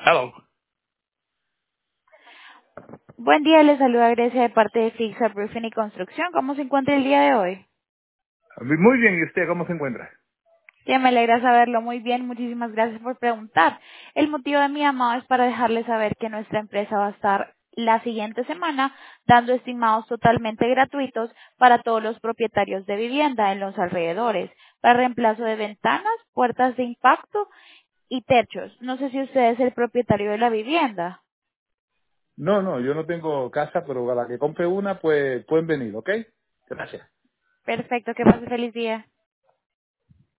Hello. Buen día, les saluda Grecia de parte de Fixa Roofing y Construcción. ¿Cómo se encuentra el día de hoy? Muy bien, ¿y usted cómo se encuentra? Ya me alegra saberlo muy bien. Muchísimas gracias por preguntar. El motivo de mi llamado es para dejarles saber que nuestra empresa va a estar la siguiente semana dando estimados totalmente gratuitos para todos los propietarios de vivienda en los alrededores, para reemplazo de ventanas, puertas de impacto y techos. No sé si usted es el propietario de la vivienda. No, no, yo no tengo casa, pero a la que compre una, pues pueden venir, ¿ok? Gracias. Perfecto, que pase feliz día.